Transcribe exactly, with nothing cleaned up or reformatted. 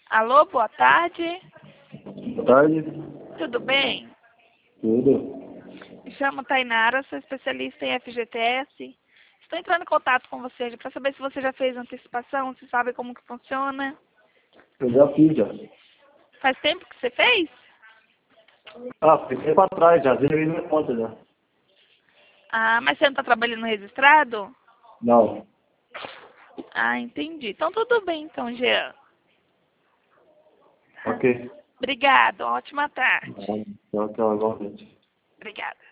Alô, boa tarde. Boa tarde. Tudo bem? Tudo. Me chamo Tainara, sou especialista em F G T S. Estou entrando em contato com você para saber se você já fez antecipação, se sabe como que funciona. Eu já fiz já. Faz tempo que você fez? Ah, foi tempo atrás, já zerei minha conta já. Ah, mas você não está trabalhando registrado? Não. Ah, entendi. Então tudo bem, então, Jean. Ok. Obrigado, ótima tarde. Tchau, tchau, igualmente. Obrigada.